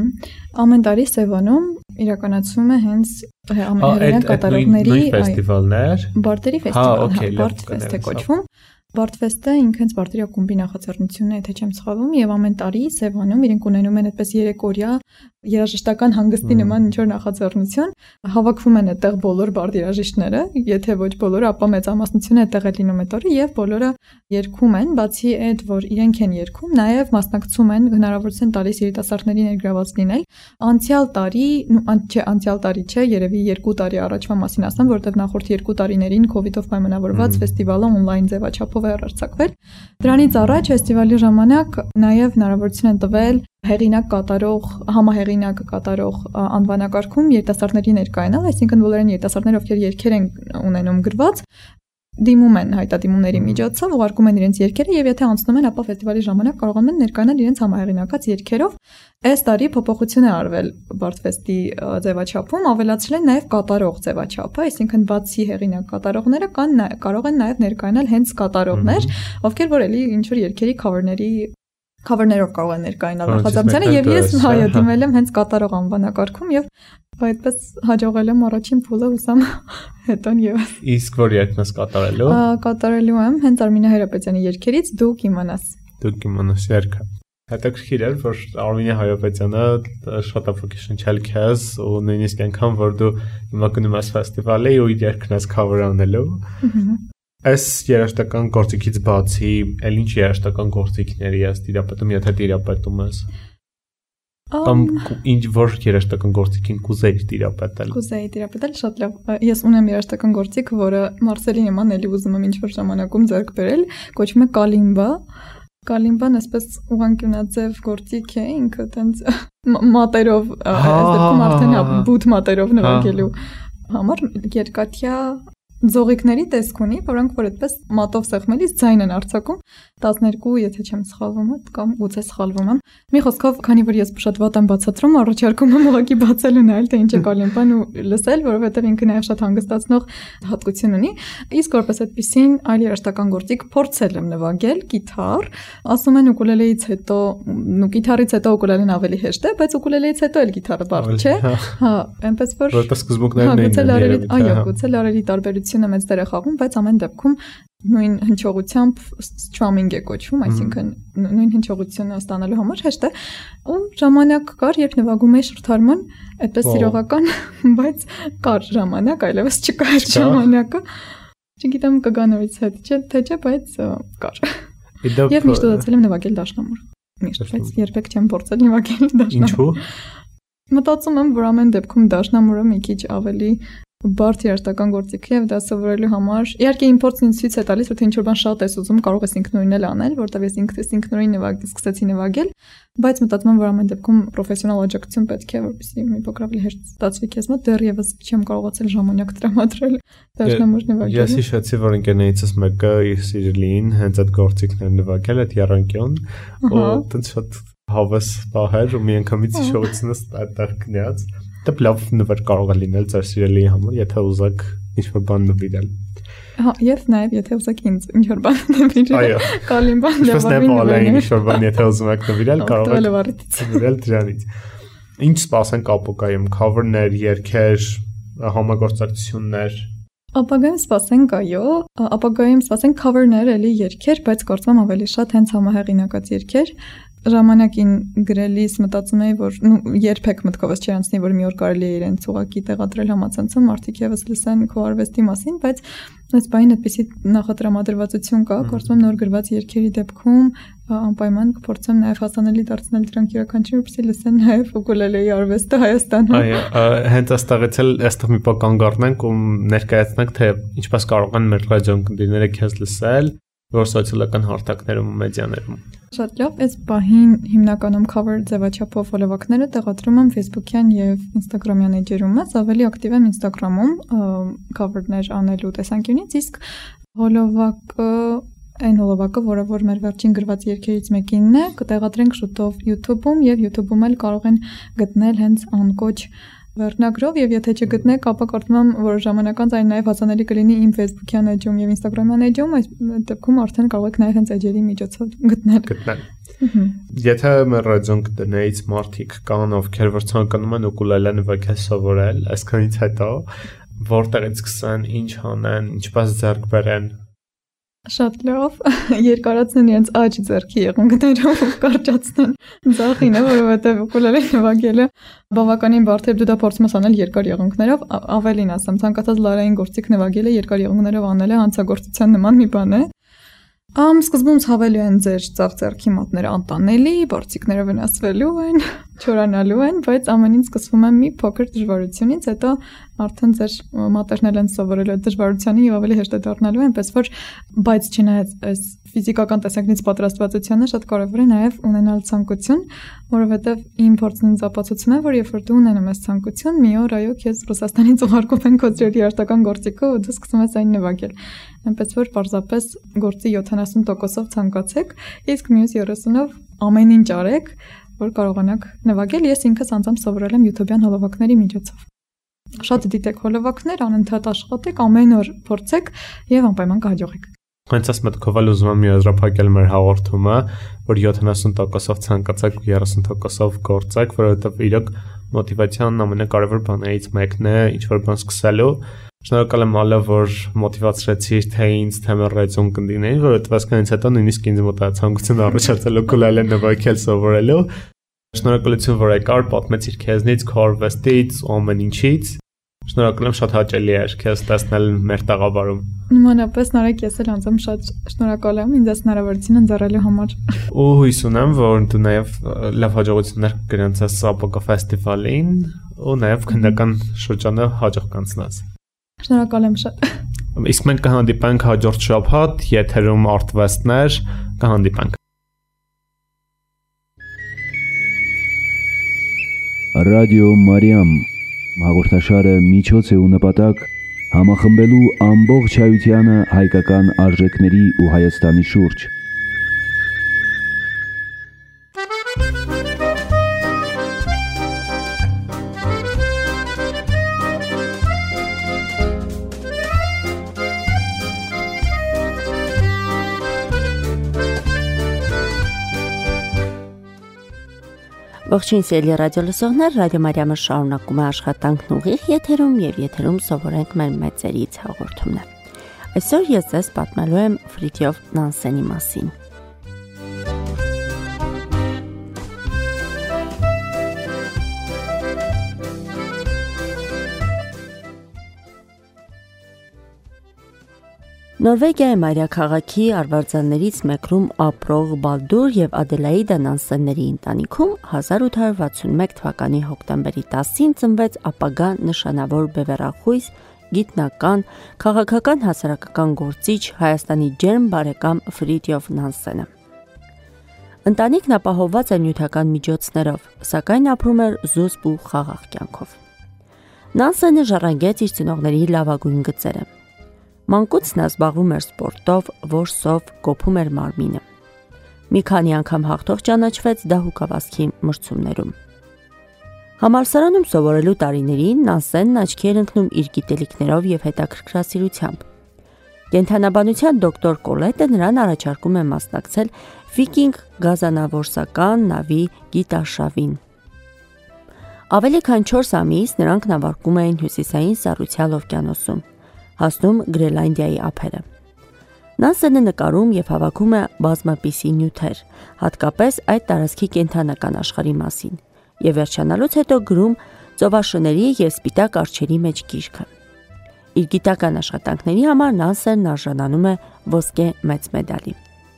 Ամեն տարի Սևանում իրականացվում է հենց ամենահեռ կատարողների ֆեստիվալներ։ Բարդերի ֆեստիվալ, Բարդ ֆեստ է կոչվում։ Բարդֆեստը ինքնից Բարդերի ակումբի նախաձեռնությունն է, եթե չեմ սխալվում, եւ ամեն տարի Սևանում իրենք ունենում են այդպես երեք օրյա երաժշտական հանգստի նման ինչ-որ նախաձեռնություն, հավաքվում են այդտեղ բոլոր բարդ երաժիշտները, եթե ոչ բոլորը, ապա մեծամասնությունը այդտեղ է լինում այդ օրը եւ բոլորը երգում են, բացի այդ, որ իրենք են երգում, նաեւ մասնակցում են, հնարավորություն տալիս երիտասարդների ներգրաված լինել։ Անցյալ տարի, չէ, անցյալ տարի չէ, երևի երկու տարի առաջվա մասին ասեմ, որովհետեւ նախորդ երկու տարիներին կոവിഡ്ով պայմանավորված ֆեստիվալը օնլայն ձևաչափով է արձակվել։ Դրանից առաջ ֆեստիվալի ժամանակ նաև հնարավորություն են տվել հեղինակ կատարող, համահեղինակ կատարող անվանակարգում երիտասարդների ներկայանալ, այսինքն բոլորին երիտասարդներ, ովքեր երգեր են ունենում գրված, դիմում են հայտադիմումների միջոցով, ուղարկում են իրենց երգերը եւ եթե անցնում են, ապա ֆեստիվալի ժամանակ կարողանում են ներկայանալ իրենց համահեղինակած երգերով։ Այս տարի փոփոխություն է արվել Բարդֆեստի ձևաչափում, ավելացրել են նաև կատարող ձևաչափը, այսինքն բացի հեղինակ կատարողները կան կարող են նաև ներկայանալ հենց կատարողներ, ովքեր որ էլի ինչ որ երգերի cover-ների cover-ներով կարող են ներկայանալ նախաձեռնությանը եւ ես հայ դիմել եմ հենց կատարող անվանակարգում եւ այդպես հաջողել եմ առաջին փուլը ուսամ հետոն եւս։ Իսկ որ երգն ես կատարելու։ Կատարելու եմ հենց Արմինե Հայրապետյանի երգերից դու կիմանաս։ Դու կիմանաս երգը։ Հետաքրքիր էր, որ Արմինե Հայրապետյանը շատ ափոքեշնչել քեզ ու նույնիսկ այնքան որ դու հիմա գնում ես ֆեստիվալի ու իր երգն ես cover անելու։ Այս երաժշտական գործիքից բացի, ել ինչ երաժշտական գործիքների ես տիրապետում, եթե տիրապետում ես։ Կամ ինչ որ երաժշտական գործիքին կուզեի տիրապետել։ Կուզեի տիրապետել, շատ լավ։ Ես ունեմ երաժշտական գործիք, որը Մարսելի նման էլի ուզում եմ ինչ-որ ժամանակում ձեռք բերել, կոչվում է կալիմբա։ Կալիմբան այսպես ուղղանկյունաձև գործիք է, ինքը տենց մատերով, այս դեպքում արդեն բութ մատերով նվագելու համար երկաթյա ձողիկների տեսք ունի, որոնք որ այդպես մատով սեղմելիս ձայն են արձակում, տասներկու, եթե չեմ սխալվում, կամ գուցե սխալվում եմ։ Մի խոսքով, քանի որ ես շատ վատ եմ բացատրում, առաջարկում եմ ուղղակի բացել ու նայել, թե ինչ է կալիմբան ու լսել, որովհետև ինքը նաև շատ հանգստացնող հատկություն ունի։ Իսկ որպես այդպեսին այլ երաժշտական գործիք փորձել եմ նվագել կիթառ, ասում են ուկուլելեից հետո, նու կիթառից հետո ուկուլելեն ավելի հեշտ է, բայց ուկուլելեից հետո էլ կիթառը բարդ չէ։ Հա, այնպես որ որպես սկզբունքներն էին։ Այո, գուցե լարերի տարբերությունը մեծ դեր է խաղում, բայց ամեն դեպքում նույն հնչողությամբ strumming է կոչվում, այսինքն նույն հնչողությունը ստանալու համար հեշտ է։ Ու ժամանակ կար, երբ նվագում էի շրթարման, այդպես սիրողական, բայց կար ժամանակ, այլևս չկար ժամանակը։ Չգիտեմ կգա նորից հետ, չէ, թե չէ, բայց կար։ Եվ միշտ ուզեցել եմ նվագել դաշնամուր։ Միշտ, բայց երբեք չեմ փորձել նվագել դաշնամուր։ Ինչու՞։ Մտածում եմ, որ ամեն դեպքում դաշնամուրը մի քիչ ավելի բարդ երաժշտական գործիք է եւ դա սովորելու համար իհարկե իմպորտն ինձ ցույց է տալիս որ թե ինչ որ բան շատ ես ուզում կարող ես ինքնուրույն էլ անել որտեվ ես ինքս ինքնուրույն նվագ սկսեցի նվագել բայց մտածում եմ որ ամեն դեպքում պրոֆեսիոնալ աջակցություն պետք է որպեսզի մի փոքր ավելի հեշտ ստացվի քեզ մոտ դեռևս չեմ կարողացել ժամանակ տրամադրել դաշնամուր նվագել ես հիշեցի որ ընկերներիցս մեկը իր սիրելին հենց այդ գործիքներն նվագել այդ Եռանկյուն ու տենց շատ հավես պահեր ու մի անգամից հիշողությունս այդտեղ գնաց դա լավ նվեր կարող է լինել ձեր սիրելի համար, եթե ուզեք ինչ-որ բան նվիրել։ Հա, եւ նաեւ եթե ուզեք ինձ ինչ-որ բան նվիրել, կալին բան նվիրել։ Ինչ-որ բան եթե ուզում եք նվիրել, կարող եք նվիրել դրանից։ Ինչ սպասենք ապոկայում, cover-ներ, երգեր, համագործակցություններ։ Ապագայում սպասենք այո, ապագայում սպասենք cover-ներ, էլի երգեր, բայց կարծում եմ ավելի շատ հենց համահեղինակած երգեր։ Ժամանակին գրելիս մտածում էի, որ նու երբեք մտքովս չի անցնի, որ մի օր կարելի է իրենց ուղակի տեղադրել համացանցում, մարդիկ եւս լսեն քո արվեստի մասին, բայց այս բանը այդպեսի նախատրամադրվածություն կա, կարծում եմ նոր գրված երգերի դեպքում անպայման կփորձեմ նաեւ հասանելի դարձնել դրանք յուրաքանչյուր որպեսզի լսեն նաեւ ուկուլելեի արվեստը Հայաստանում։ Այո, հենց այստեղից էլ այստեղ մի բան կանգ առնենք ու ներկայացնենք, թե ինչպես կարող են մեր ռադիոն կնդիրները քեզ լսել, որ սոցիալական հարթակներում ու մեդիաներում։ Շատ լավ, այս պահին հիմնականում cover ձևաչափով հոլովակները տեղադրում եմ Facebook-յան եւ Instagram-յան էջերումս, ավելի ակտիվ եմ Instagram-ում cover-ներ անելու տեսանկյունից, իսկ հոլովակը այն հոլովակը, որը որ մեր վերջին գրված երգերից մեկինն է, կտեղադրենք շուտով YouTube-ում եւ YouTube-ում էլ կարող են գտնել հենց անկոչ վերնագրով եւ եթե չգտնեք, ապա կարծում եմ, որ ժամանակ անց այն նաեւ հասանելի կլինի իմ Facebook-յան էջում եւ Instagram-յան էջում, այս դեպքում արդեն կարող եք նաեւ հենց էջերի միջոցով գտնել։ Գտնել։ Եթե մեր ռադիոն կդնեից մարդիկ կան, ովքեր որ ցանկանում են ուկուլելե նվագել սովորել, այսքանից հետո որտեղից սկսեն, ինչ անեն, ինչպես ձեռք բերեն։ Շատ լավ, երկարացնեն իրենց աջ ձեռքի եղունգներով կարճացնեն ձախինը, որովհետև ուկուլելե նվագելը բավականին բարդ է, դու դա փորձում ես անել երկար եղունգներով, ավելին ասեմ, ցանկացած լարային գործիք նվագելը երկար եղունգներով անելը հանցագործության նման մի բան է։ Ամ սկզբում ցավելու են ձեր ծաղ ձեռքի մատները անտանելի, բարձիկները վնասվելու են, չորանալու են, բայց ամեն ինչ սկսվում է մի փոքր դժվարությունից, հետո արդեն ձեր մատերն են սովորելու այդ դժվարությանը եւ ավելի հեշտ է դառնալու, այնպես որ բայց չնայած այս ֆիզիկական տեսանկյունից պատրաստվածությունը շատ կարեւոր է նաեւ ունենալ ցանկություն, որովհետեւ իմ փորձն ինձ ապացուցում է, որ երբ որ դու ունենում ես ցանկություն, մի օր այո քեզ Ռուսաստանից ուղարկում են քո ձերի արտական գործիքը ու դու սկսում ես այն նվագել։ Այնպես որ պարզապես գործի յոթանասուն տոկոսով ցանկացեք, իսկ մյուս երեսունով ամեն ինչ արեք, որ կարողանաք նվագել։ Ես ինքս անձամբ սովորել եմ YouTube-յան հոլովակների միջոցով։ Շատ դիտեք հոլովակներ, անընդհատ աշխատեք, ամեն օր փորձեք եւ անպայման կհաջողեք։ Հենց այս մտքով էլ ուզում եմ եզրափակել մեր հաղորդումը, որ յոթանասուն տոկոսով ցանկացեք ու երեսուն տոկոսով գործեք, որովհետեւ իրոք մոտիվացիան ամենակարևոր բաներից մեկն է, ինչ որ բան սկսելու։ Շնորհակալ եմ Ալա, որ մոտիվացրեցիր թե ինձ, թե մեր ռադիոն կնդիներին, որովհետև այսքանից հետո նույնիսկ ինձ մոտ է ցանկություն առաջացել ուկուլելե նվագել սովորելու։ Շնորհակալություն, որ եկար, պատմեցիր քեզնից, քո արվեստից ու ամեն ինչից։ Շնորհակալ եմ, շատ հաճելի էր քեզ տեսնել մեր տաղավարում։ Նմանապես Նարեկ, ես էլ անձամբ շատ շնորհակալ եմ ինձ այս հնարավորությունը ընձեռելու համար։ Ու հույս ունեմ, որ դու նաև լավ հաջողություններ կգրանցես ապոկա ֆեստիվալին ու նաև քննական շրջանը հաջող կանցնես։ Շնորհակալ եմ շատ։ Իսկ մենք կհանդիպենք հաջորդ շաբաթ, եթերում Արտվեստներ, կհանդիպենք։ Ռադիո Մարիամ հաղորդաշարը միջոց է ու նպատակ համախմբելու ամբողջ հայությանը հայկական արժեքների ու Հայաստանի շուրջ։ Ողջույն սիրելի ռադիո լսողներ, Ռադիո Մարիամը շարունակում է աշխատանքն ուղիղ եթերում եւ եթերում սովորենք մեր մեծերից հաղորդումներ։ Այսօր ես ձեզ պատմելու եմ Ֆրիդյոֆ Նանսենի մասին։ Նորվեգիայի մայրաքաղաքի արվարձաններից մեկում ապրող Բալդուր եւ Ադելաիդա Նանսենների ընտանիքում հազար ութ հարյուր վաթսունմեկ թվականի հոկտեմբերի տասին ծնվեց ապագա նշանավոր բևեռախույս, գիտնական, քաղաքական հասարակական գործիչ Հայաստանի ջերմ բարեկամ Ֆրիդյոֆ Նանսենը։ Ընտանիքն ապահովված էր նյութական միջոցներով, սակայն ապրում էր զուսպ ու խաղաղ կյանքով։ Նանսենը ժառանգեց իր ծնողների լավագույն գծերը։ Մանկուց նա զբաղվում էր սպորտով, որսով, կոփում էր մարմինը։ Մի քանի անգամ հաղթող ճանաչվեց դահուկավազքի մրցումներում։ Համալսարանում սովորելու տարիներին Նանսենն աչքի էր ընկնում իր գիտելիքներով եւ հետաքրքրասիրությամբ։ Կենդանաբանության դոկտոր Կոլետը նրան առաջարկում է մասնակցել Վիկինգ գազանավորսական նավի գիտարշավին։ Ավելի քան չորս ամիս նրանք նավարկում էին հյուսիսային Սառուցյալ օվկիանոսում, հասնում Գրենլանդիայի ափերը։ Նանսենը նկարում եւ հավաքում է բազմապիսի նյութեր, հատկապես այդ տարածքի կենդանական աշխարհի մասին, եւ վերջանալուց հետո գրում ծովաշների եւ սպիտակ արջերի մեջ գիրքը։ Իր գիտական աշխատանքների համար Նանսենն արժանանում է ոսկե մեծ մեդալի։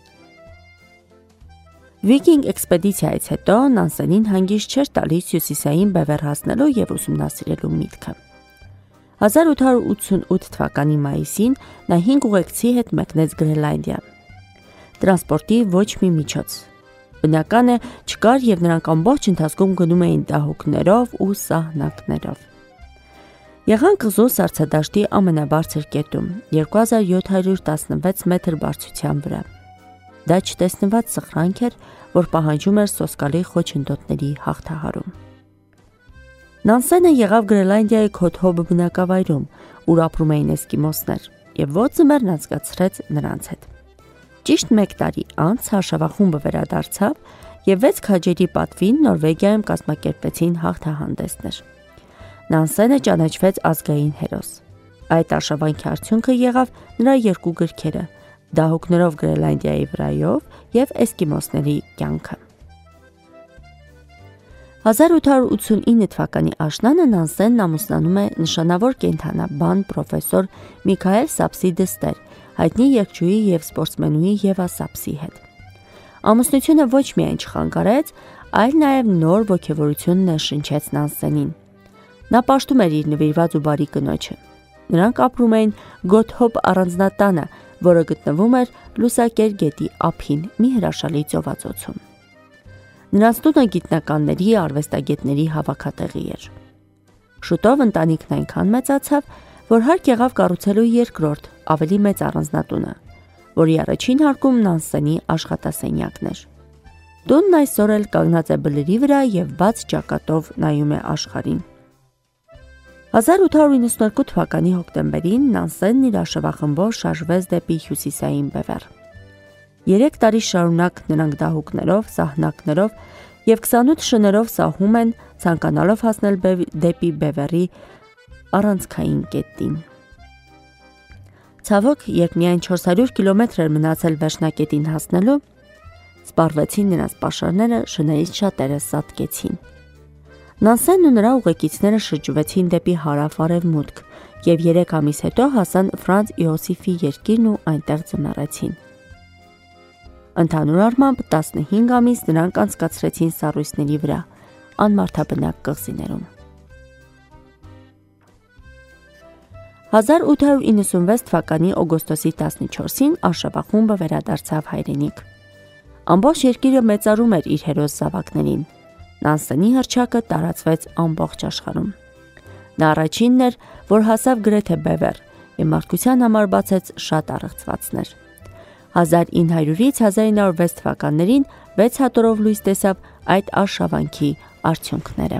Վիկինգ էքսպեդիցիայից հետո Նանսենին հանգիստ չէր տալիս հյուսիսային բևեռ հասնելու եւ ուսումնասիրելու միտքը։ հազար ութ հարյուր ութսունութ թվականի մայիսին նա հինգ ուղեկցի հետ մեկնեց Գրենլանդիա։ Տրանսպորտի ոչ մի միջոց բնական է չկար եւ նրանք ամբողջ ընթացքում գնում էին դահուկներով ու սահնակներով։ Եղան կղզու սառցադաշտի ամենաբարձր կետում, երկու հազար յոթ հարյուր տասնվեց մետր բարձրության վրա։ Դա չտեսնված սխրանք էր, որ պահանջում էր սոսկալի խոչընդոտների հաղթահարում։ Նանսենը եղավ Գրենլանդիայի Քոթհոբ բնակավայրում, ուր ապրում էին էսկիմոսներ, եւ ոչ ձմեռն անցկացրեց նրանց հետ։ Ճիշտ մեկ տարի անց հաշվախումբը վերադարձավ եւ վեց քաջերի պատվին Նորվեգիայում կազմակերպվեցին հաղթահանդեսներ։ Նանսենը ճանաչվեց ազգային հերոս։ Այդ արշավանքի արդյունքը եղավ նրա երկու գրքերը՝ Դահուկներով Գրենլանդիայի վրայով եւ Էսկիմոսների կյանքը։ հազար ութ հարյուր ութսունինը թվականի աշնանը Նանսենն ամուսնանում է նշանավոր կենդանաբան պրոֆեսոր Միքայել Սապսի դստեր, հայտնի երգչուհի եւ սպորտսմենուհի Եվա Սապսի հետ։ Ամուսնությունը ոչ միայն չխանգարեց, այլ նաեւ նոր ոգևորություն ներշնչեց Նանսենին։ Նա պաշտում էր իր նվիրված ու բարի կնոջը։ Նրանք ապրում էին Գոթհոբ առանձնատանը, որը գտնվում էր Լուսակեր գետի ափին, մի հրաշալի ծովածոցում։ Նրանց տունը գիտնականների, արվեստագետների հավաքատեղի էր։ Շուտով ընտանիքն այնքան մեծացավ, որ հարկ եղավ կառուցելու երկրորդ, ավելի մեծ առանձնատունը, որի առաջին հարկում Նանսենի աշխատասենյակն էր։ Տունն այսօր էլ կանգնած է բլրի վրա եւ բաց ճակատով նայում է աշխարհին։ հազար ութ հարյուր իննսունհինգ թվականի հոկտեմբերին Նանսենն իր արշավախմբով շարժվեց դեպի հյուսիսային բևեռ։ Երեք տարի շարունակ նրանք դահուկներով, սահնակներով եւ քսանութ շներով սահում են, ցանկանալով հասնել դեպի բևեռի առանցքային կետին։ Ցավոք, երբ միայն չորս հարյուր կիլոմետր էր մնացել վերջնակետին հասնելու, սպառվեցին նրանց պաշարները, շներից շատերը սատկեցին։ Նանսենն ու նրա ուղեկիցները շրջվեցին դեպի հարավ-արևմուտք եւ երեք ամիս հետո հասան Ֆրանց Իոսիֆի երկիրն ու այնտեղ ծմեռեցին։ Ընդհանուր առմամբ տասնհինգ ամիս նրանք անցկացրեցին սառույցների վրա, անմարդաբնակ կղզիներում։ հազար ութ հարյուր իննսունվեց թվականի օգոստոսի տասնչորսին արշավախումբը վերադարձավ հայրենիք։ Ամբողջ երկիրը մեծարում էր իր հերոս զավակներին։ Նանսենի հռչակը տարածվեց ամբողջ աշխարհում։ Նա առաջինն էր, որ հասավ գրեթե բևեռ եւ մարդկության համար բացեց շատ առեղծվածներ։ հազար ինը հարյուրից հազար ինը հարյուր վեց թվականներին վեց հատորով լույս տեսավ այդ արշավանքի արդյունքները։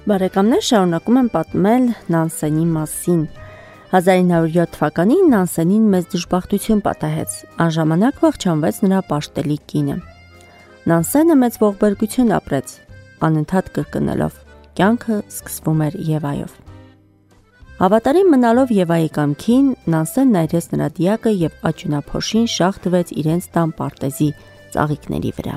Բարեկամներ, շարունակում եմ պատմել Նանսենի մասին։ հազար ինը հարյուր յոթ թվականին Նանսենին մեծ դժբախտություն պատահեց, անժամանակ վախճանվեց նրա պաշտելի կինը։ Նանսենը մեծ ողբերգություն ապրեց, անընդհատ կրկնելով. կյանքը սկսվում էր Եվայով։ Հավատարիմ մնալով Եվայի կամքին, Նանսենն այրեց նրա դիակը եւ աճյունափոշին շաղ տվեց իրենց տան պարտեզի ծաղիկների վրա։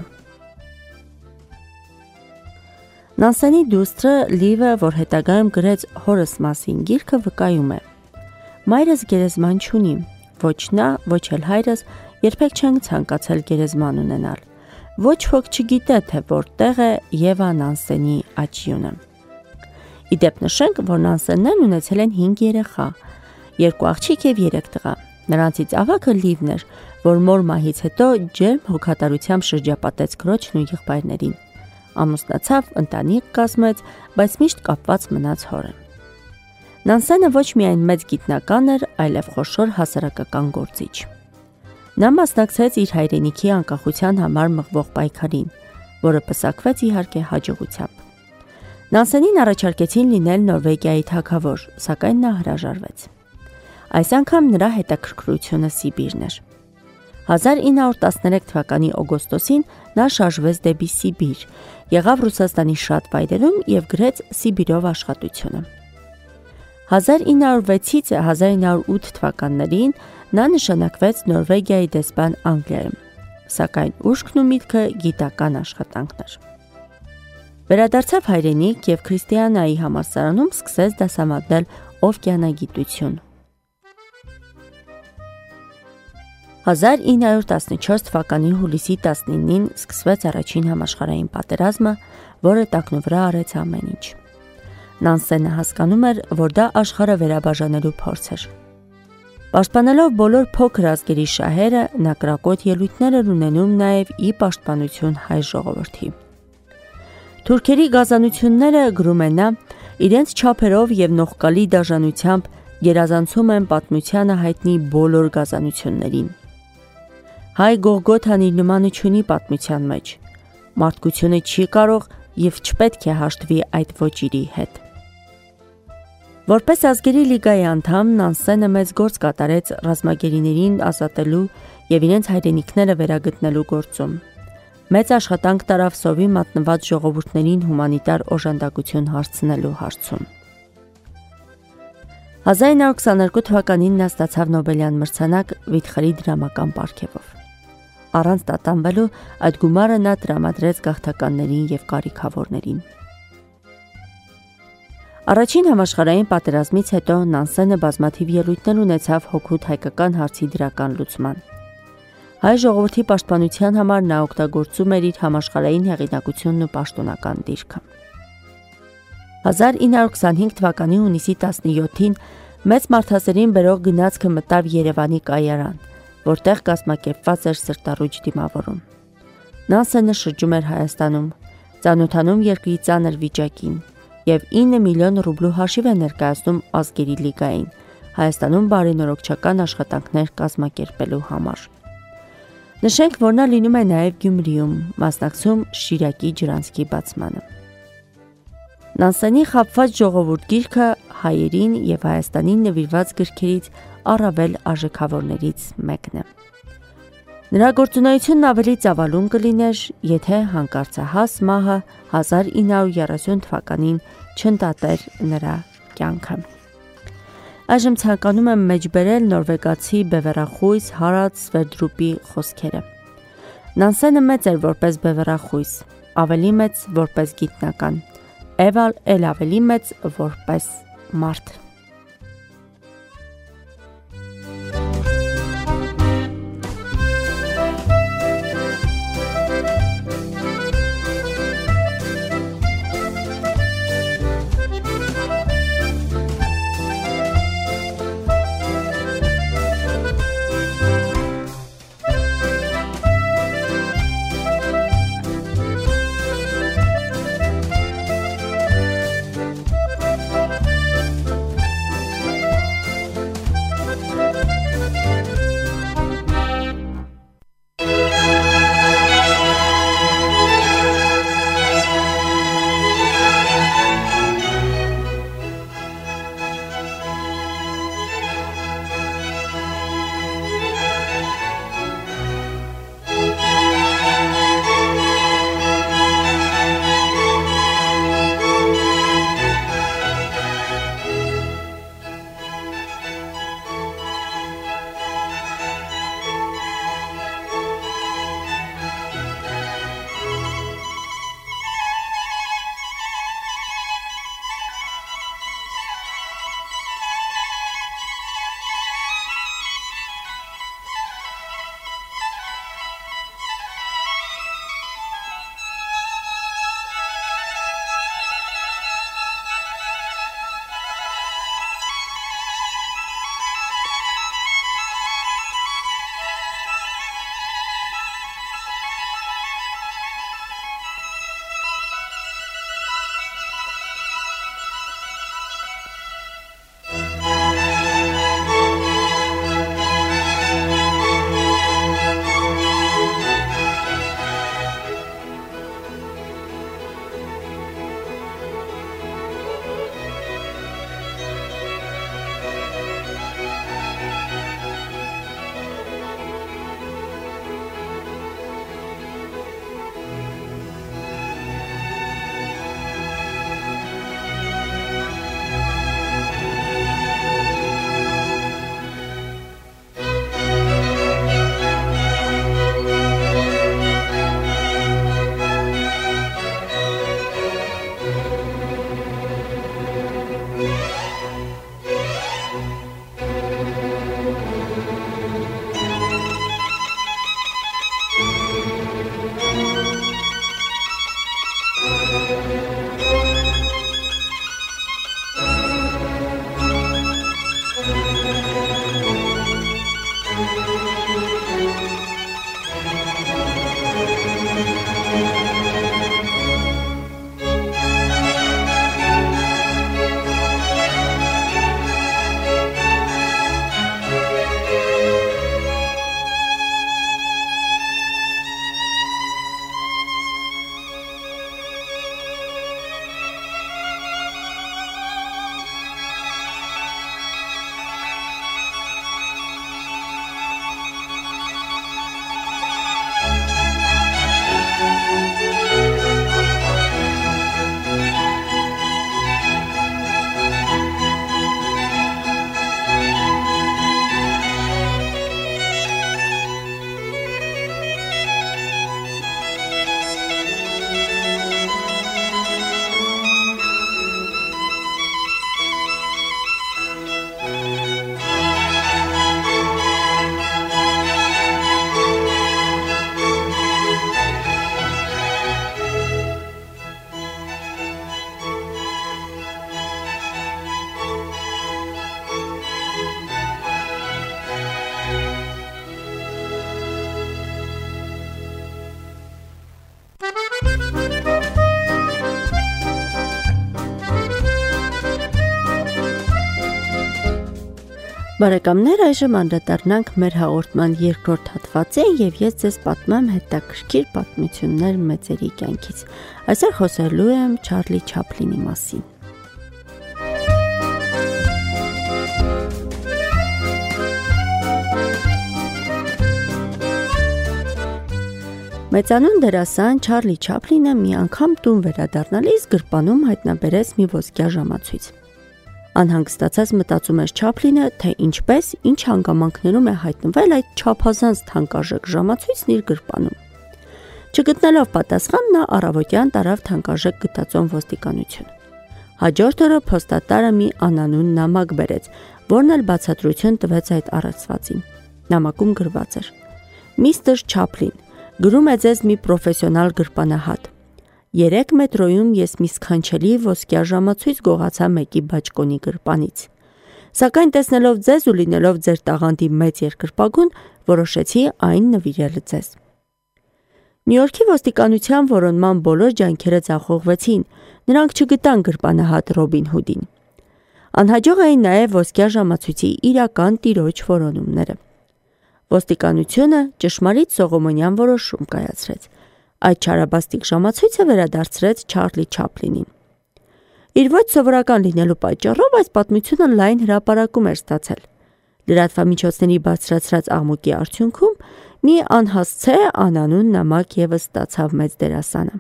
Նանսենի դուստրը Լիվը, որ հետագայում գրեց հորս մասին գիրքը, վկայում է. Մայրս գերեզման չունի, ոչ նա, ոչ էլ հայրս երբեք չեն ցանկացել գերեզման ունենալ։ Ոչ ոք չգիտե, թե որտեղ է Եվա Նանսենի աճյունը։ Իդեպ նշենք, որ Նանսեններն ունեցել են հինգ երեխա, երկու աղջիկ եւ երեք տղա։ Նրանցից ավագը Լիվն էր, որ մոր մահից հետո ջերմ հոգատարությամբ շրջապատեց քրոջն ու եղբայրներին։ Ամուսնացավ, ընտանիք կազմեց, բայց միշտ կապված մնաց հորը։ Նանսենը ոչ միայն մեծ գիտնական էր, այլև խոշոր հասարակական գործիչ։ Նա մասնակցեց իր հայրենիքի անկախության համար մղվող պայքարին, որը պսակվեց իհարկե հաջողությամբ։ Նանսենին առաջարկեցին լինել Նորվեգիայի թագավոր, սակայն նա հրաժարվեց։ Այս անգամ նրա հետաքրքրությունը Սիբիրն էր։ հազար ինը հարյուր տասներեք թվականի օգոստոսին նա շարժվեց դեպի Սիբիր, եղավ Ռուսաստանի շատ վայրերում եւ գրեց Սիբիրով աշխատությունը։ հազար ինը հարյուր վեցից հազար ինը հարյուր ութ թվականներին նա նշանակվեց Նորվեգիայի դեսպան Անգլիայում, սակայն ուշքն ու միտքը գիտական աշխատանքն էր։ Վերադարձավ հայրենիք եւ քրիստիանայի համալսարանում սկսեց դասավանդել օվկիանագիտություն։ հազար ինը հարյուր տասնչորս թվականի հուլիսի տասնինին սկսվեց առաջին համաշխարհային պատերազմը, որը տակնուվրա արեց ամեն ինչ։ Նանսենը հասկանում էր, որ դա աշխարհը վերաբաժանելու փորձ էր։ Պաշտպանելով բոլոր փոքր ազգերի շահերը, նա կրակոտ ելույթներ էր ունենում նաև ի պաշտպանություն հայ ժողովրդի։ Թուրքերի գազանությունները, գրում է նա, իրենց չափերով եւ նողկալի դաժանությամբ գերազանցում են պատմությանը հայտնի բոլոր գազանություններին։ Հայ Գողգոթան իր նմանը չունի պատմության մեջ։ Մարդկությունը չի կարող եւ չպետք է հաշտվի այդ ոճիրի հետ։ Որպես ազգերի լիգայի անդամ Նանսենը մեծ գործ կատարեց ռազմագերիներին ազատելու եւ իրենց հայրենիքները վերագտնելու գործում։ Մեծ աշխատանք տարավ սովի մատնված ժողովուրդներին հումանիտար օժանդակություն հարցնելու հարցում։ հազար ինը հարյուր քսաներկու թվականին նա ստացավ Նոբելյան մրցանակ վիթխրի դրամական պարգևով։ Առանց տատանվելու այդ գումարը նա տրամադրեց գաղթականներին եւ կարիքավորներին։ Առաջին համաշխարհային պատերազմից հետո Նանսենը բազմաթիվ ելույթներ ունեցավ հօգուտ հայկական հարցի դրական լուծման։ Հայ ժողովրդի պաշտպանության համար նա օգտագործում էր իր համաշխարհային հեղինակությունն ու պաշտոնական դիրքը։ հազար ինը հարյուր քսանհինգ թվականի հունիսի տասնյոթին մեծ մարդասերին բերող գնացքը մտավ Երևանի կայարան, որտեղ կազմակերպված էր սրտառուչ դիմավորում։ Նանսենը շրջում էր Հայաստանում, ծանոթանում երկրի ծանր վիճակին եւ ինը միլիոն ռուբլու հաշիվ է ներկայացնում ազգերի լիգային, Հայաստանում բարենորոգչական աշխատանքներ կազմակերպելու համար։ Նշենք, որ նա լինում է նաև Գյումրիում, մասնակցում Շիրակի ջրանցքի բացմանը։ Նանսենի խաբված ժողովուրդ գիրքը հայերին եւ Հայաստանին նվիրված գրքերից առավել արժեքավորներից մեկն է։ Նրա գործունեությունն ավելի ծավալուն կլիներ, եթե հանկարծահաս մահը հազար ինը հարյուր երեսուն թվականին չընդատեր նրա կյանքը։ Այժմ ցանկանում եմ մեջբերել նորվեգացի բևեռախույս Հարալդ Սվերդրուպի խոսքերը։ Նանսենը մեծ էր որպես բևեռախույս, ավելի մեծ որպես գիտնական, Էվալ էլ ավելի մեծ որպես մարդ։ Բարեկամներ, այժմ անդրադառնանք մեր հաղորդման երկրորդ հատվածին եւ ես ձեզ պատմեմ հետաքրքիր պատմություններ մեծերի կյանքից։ Այսօր խոսելու եմ Չարլի Չապլինի մասին։ Մեծանուն դերասան Չարլի Չապլինը մի անգամ տուն վերադառնալիս գրպանում հայտնաբերեց մի ոսկյա ժամացույց։ Անհանգստացած մտածում էր Չապլինը, թե ինչպես, ինչ հանգամանքներում է հայտնվել այդ չափազանց թանկարժեք ժամացույցն իր գրպանում։ Չգտնելով պատասխան, նա առավոտյան տարավ թանկարժեք գտածոն ոստիկանություն։ Հաջորդ օրը փոստատարը մի անանուն նամակ բերեց, որն էլ բացատրություն տվեց այդ առածվածին։ Նամակում գրված էր. Միստր Չապլին, գրում է ձեզ մի պրոֆեսիոնալ գրպանահատ։ Երեք մետրոյում ես մի սքանչելի ոսկյա ժամացույց գողացա մեկի բաճկոնի գրպանից։ Սակայն տեսնելով ձեզ ու լինելով ձեր տաղանդի մեծ երկրպագուն, որոշեցի այն նվիրել ձեզ։ Նյու Յորքի ոստիկանության որոնման բոլոր ջանքերը ձախողվեցին, նրանք չգտան գրպանահատ Ռոբին Հուդին։ Անհաջող էին նաև ոսկյա ժամացույցի իրական տիրոջ որոնումները։ Ոստիկանությունը ճշմարիտ Սողոմոնյան որոշում կայացրեց։ Այդ չարաբաստիկ ժամացույցը վերադարձրեց Չարլի Չապլինին։ Իր ոչ սովորական լինելու պատճառով այս պատմությունը լայն հրապարակում էր ստացել։ Լրատվամիջոցների բարձրացրած աղմուկի արդյունքում մի անհասցե անանուն նամակ ևս ստացավ մեծ դերասանը։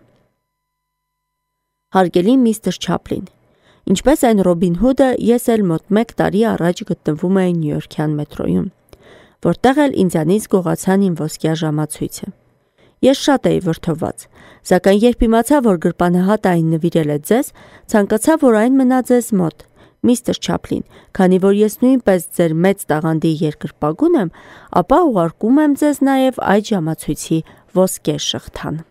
Հարգելի միստր Չապլին, ինչպես այն Ռոբին Հուդը, ես էլ մոտ մեկ տարի առաջ գտնվում էի Նյու Յորքյան մետրոյում, որտեղ էլ ինձանից գողացան իմ ոսկյա ժամացույցը։ Ես շատ էի վրդովված, սակայն երբ իմացա, որ գրպանահատը այն նվիրել է ձեզ, ցանկացա, որ այն մնա ձեզ մոտ, միստր Չապլին, քանի որ ես նույնպես ձեր մեծ տաղանդի երկրպագուն եմ, ապա ուղարկում եմ ձեզ նաև այդ ժամացույցի ոսկե շղթան։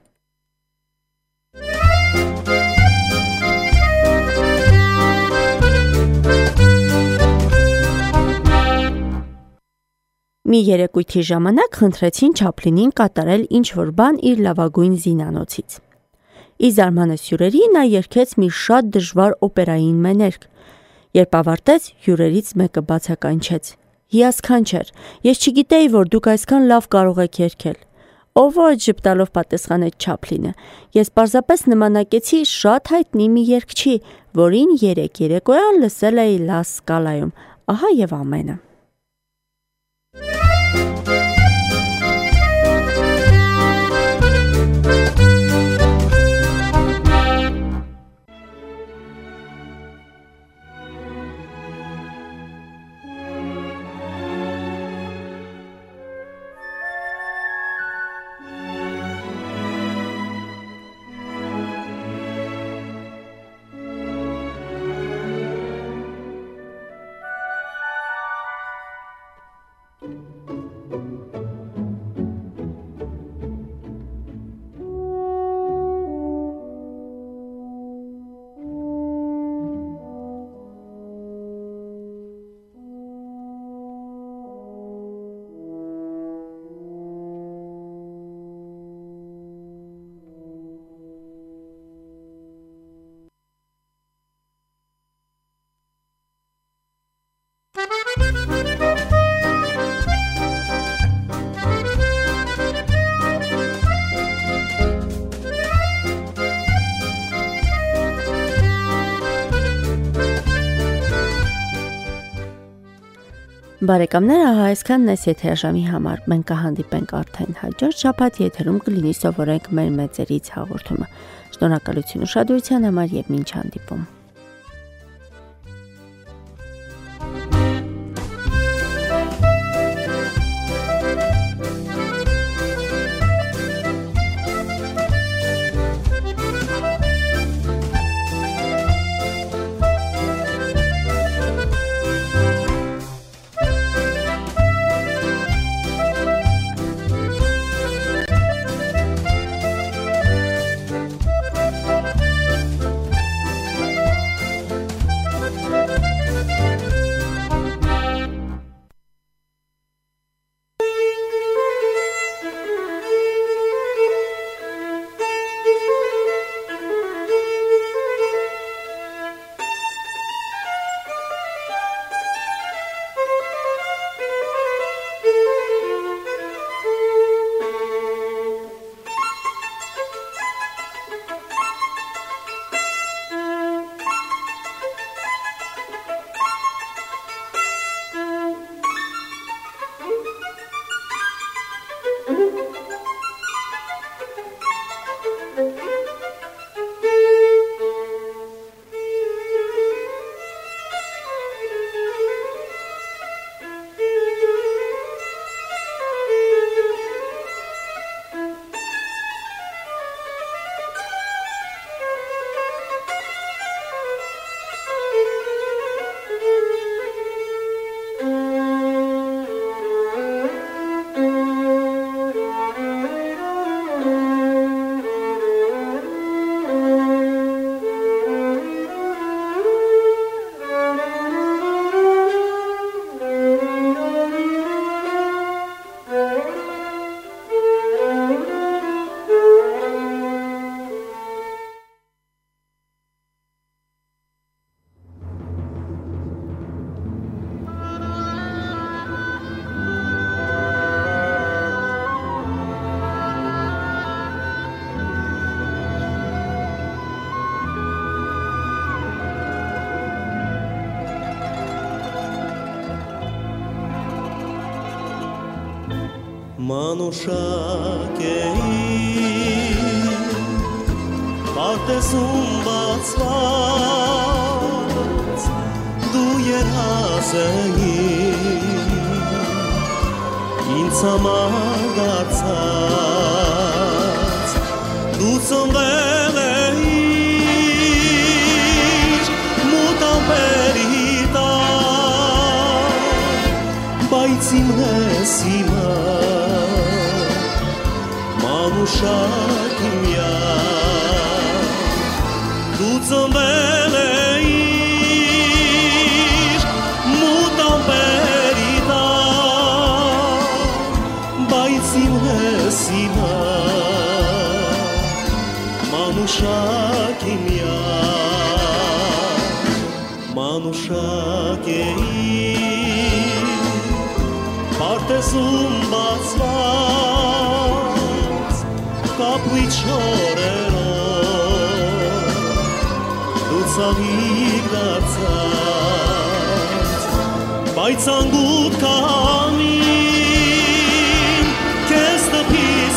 Մի երեկույթի ժամանակ խնդրեցին Չապլինին կատարել ինչ-որ բան իր լավագույն զինանոցից։ Ի զարմանս հյուրերի նա երգեց մի շատ դժվար օպերային մեներկ։ Երբ ավարտեց, հյուրերից մեկը բացականչեց. «Հիասքանչեր, ես չգիտեի, որ դուք այսքան լավ կարող եք երգել»։ «Ո ոչ», ժպտալով պատասխանեց Չապլինը, «ես պարզապես նմանակեցի շատ հայտնի մի երգչի, որին երեք երեկոյան լսել էի Լա Սկալայում, ահա եւ ամենը»։ Բարեկամներ, ահա այսքանն էս եթերաժամի համար։ Մենք կհանդիպենք արդեն հաջորդ շաբաթ եթերում կլինի սովորենք մեր մեծերից հաղորդումը։ Շնորհակալություն ուշադրության համար եւ մինչ հանդիպում։ Մանուշակ էի Պարտեզում բացված Դու երազ էի Ինձ համար դարձած Դու ծնվել էիր Մութ ամպերի տակ Բայց իմ ես հիմա Մանուշակ իմյա Դու ծնվել էիր Մութ ամպերի տակ Բայց իմ ես հիմա Մանուշակ իմյա Մանուշակ էիր Պարտեզում բացված Կապույտ շորերով Դու ծաղիկ դարձած Բայց անգութ կամին Քեզ տպիս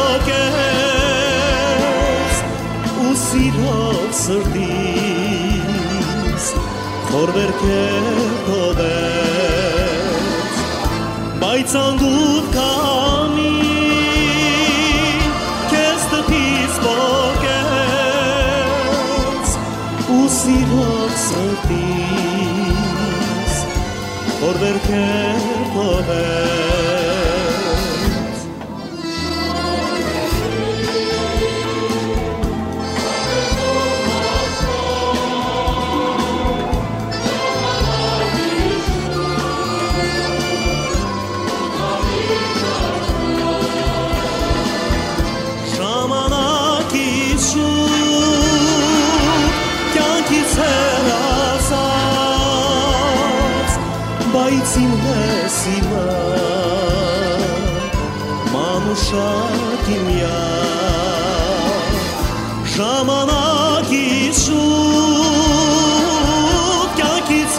պոկես Ու սիրով սրտիս Խորվերքեր թողեց Բայց անգութ կամին Քեզ տպիս պոկեց Ու սիրով սրտիս Խորվերքեր թողեց Ժամանակից շուտ Կյանքից հեռացած Բայց իմ ես հիմա Մանուշակ իմյա Ժամանակից շուտ Կյանքից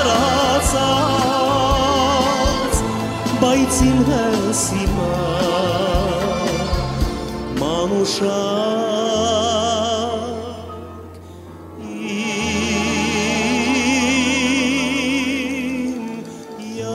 հեռացած Բայց իմ ես հիմա Մանուշակ իմյա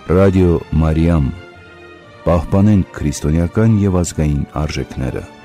Ռադիո Մարիամ, պահպանենք քրիստոնեական եւ ազգային արժեքները։